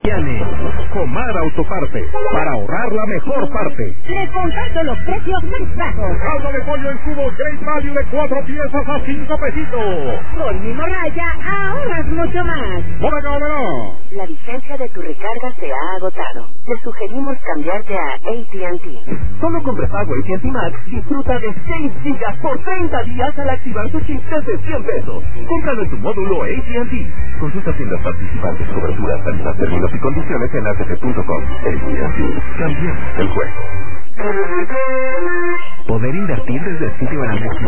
Comar Autoparte, para ahorrar la mejor parte. Les comparto los precios más bajos. Caldo de pollo en cubo Great Value de 4 piezas a 5 pesitos. Por mi morralla ahorras mucho más. ¡Por acá, no! La vigencia de tu recarga se ha agotado. Te sugerimos cambiarte a AT&T. Solo con prepago AT&T Max disfruta de 6 gigas por 30 días al activar tu chip desde 100 pesos. Cómpralo en tu módulo AT&T. Consulta tiendas participantes, coberturas, tarifas, términos y condiciones en AT&T.com. AT&T. Cambiamos el juego. Poder invertir desde el sitio de la